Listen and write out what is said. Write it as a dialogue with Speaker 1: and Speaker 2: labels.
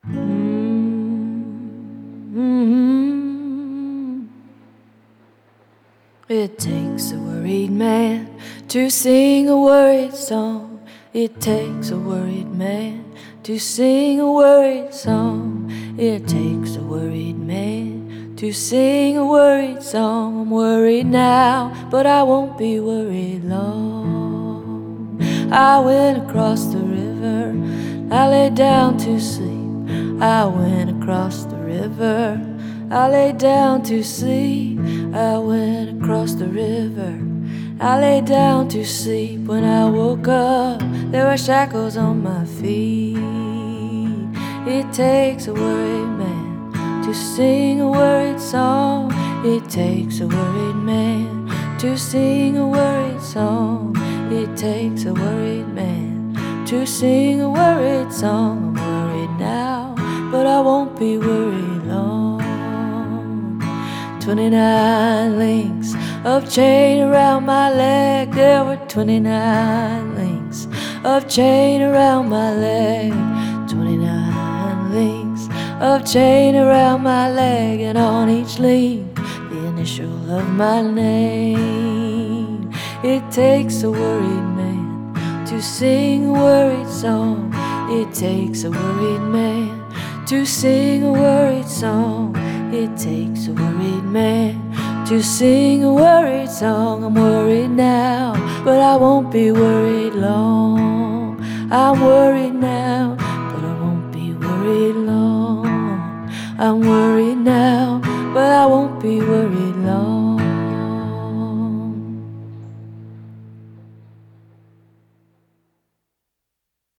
Speaker 1: Mm-hmm. It takes a worried man to sing a worried song. It takes a worried man to sing a worried song. It takes a worried man to sing a worried song. I'm worried now, but I won't be worried long. I went across the river, I lay down to sleep. I went across the river, I lay down to sleep. I went across the river, I lay down to sleep. When I woke up, there were shackles on my feet. It takes a worried man to sing a worried song. It takes a worried man to sing a worried song. It takes a worried man to sing a worried song. I'm worried now, but I won't be worried long. 29 links of chain around my leg. There were 29 links of chain around my leg. 29 links of chain around my leg, and on each link the initial of my name. It takes a worried man to sing a worried song. It takes a worried man to sing a worried song. It takes a worried man to sing a worried song. I'm worried now, but I won't be worried long. I'm worried now, but I won't be worried long. I'm worried